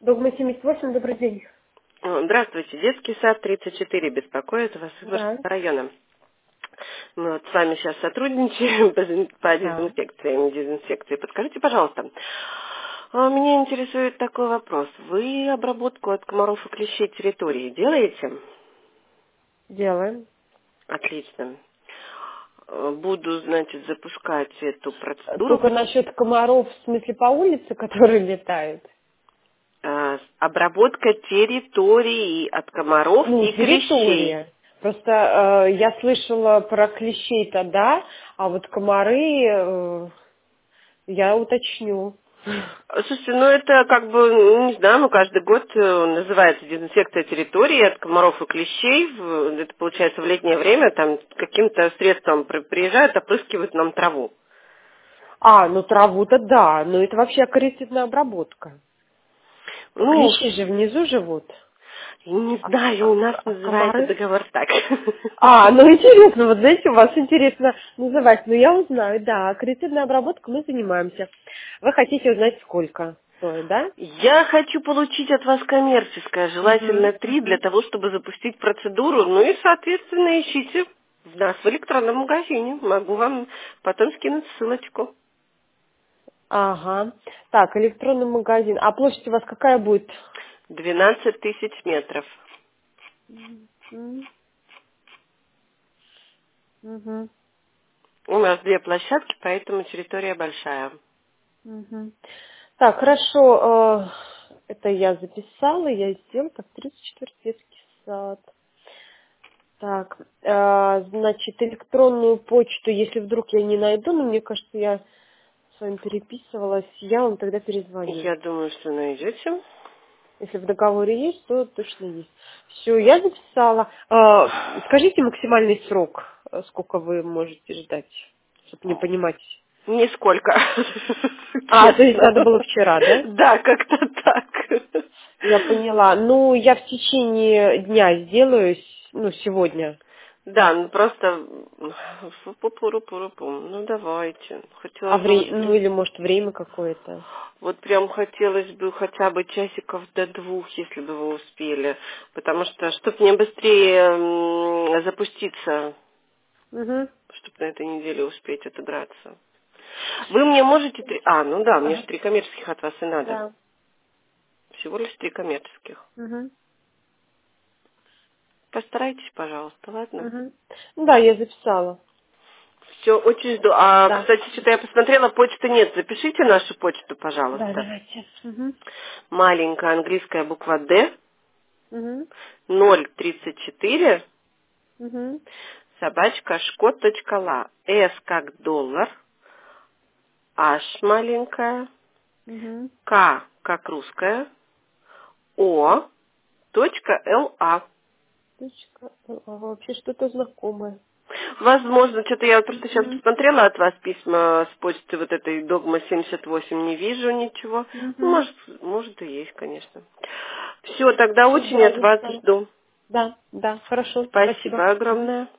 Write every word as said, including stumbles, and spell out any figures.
Догма семьдесят восемь, добрый день. Здравствуйте, детский сад тридцать четыре беспокоит вас из Да. Ивановского района. Мы вот с вами сейчас сотрудничаем по дезин- по Да. дезинфекции, дезинфекции. Подскажите, пожалуйста, а, меня интересует такой вопрос. Вы обработку от комаров и клещей территории делаете? Делаем. Отлично. Э, Буду, значит, запускать эту процедуру. Только насчет комаров, в смысле по улице, которые летают? Э, Обработка территории от комаров Ну, и клещей. территория. Просто э, я слышала про клещей тогда, а вот комары э, я уточню. Слушайте, ну это как бы, ну, не знаю, ну каждый год э, называется дезинфекция территории от комаров и клещей. В- Это получается в летнее время, там каким-то средством при- приезжают, опрыскивают нам траву. А, ну траву-то да, но это вообще аккредитивная обработка. Ну, Клещи же внизу живут. не А, знаю, а- у нас а называется комары? договор так. А, ну интересно, вот знаете, у вас интересно называть. Ну я узнаю, да, аккредитивная обработка мы занимаемся. Вы хотите узнать, сколько стоит, да? Я хочу получить от вас коммерческое, желательно Угу, три, для угу. того, чтобы запустить процедуру. Ну и, соответственно, ищите нас в электронном магазине. Могу вам потом скинуть ссылочку. Ага. Так, электронный магазин. А площадь у вас какая будет? двенадцать тысяч метров. М, Угу, У нас две площадки, поэтому территория большая. угу. Так, хорошо. э, Это я записала, я сделала, так, тридцать четвёртый детский сад. Так, э, значит, электронную почту, если вдруг я не найду, но мне кажется, я с вами переписывалась, я вам тогда перезвоню. Я думаю, что найдете. Если в договоре есть, то точно есть. Все, я записала. Э, скажите максимальный срок, э, сколько вы можете ждать, чтобы не понимать. Нисколько. А, то есть надо Честно. было вчера, да? Да, как-то так. Я поняла. Ну, я в течение дня сделаю, с- ну, сегодня. Да, ну просто... Пу-пу-ру-пу-ру-пу. Ну, давайте. А Хотелось бы вот вре... ну, прям... или, может, время какое-то. Вот прям хотелось бы хотя бы часиков до двух, если бы вы успели. Потому что, чтобы мне быстрее м, запуститься, Угу. чтобы на этой неделе успеть отыграться. Вы мне можете... три- А, ну да, мне же Ага. три коммерческих от вас и надо. Да. Всего лишь три коммерческих. Угу. Постарайтесь, пожалуйста, ладно? Угу. Ну да, я записала. Все, очень жду. А, Да. кстати, что-то я посмотрела, почты нет. Запишите нашу почту, Да, пожалуйста. давайте. Угу. Маленькая английская буква Д, Угу. ноль тридцать четыре, Угу. собачка шкот.ла. С как доллар, H маленькая, Угу. К как русская, О, точка ЛА. Точка. А, вообще что-то знакомое. Возможно, что-то я вот просто сейчас Угу. посмотрела от вас письма с почты вот этой Догма семьдесят восемь, не вижу ничего. Ну, Угу. может, может и есть, конечно. Все, тогда Все, очень да, от вас записала. жду. Да, да, хорошо, спасибо. Спасибо Мгм. огромное.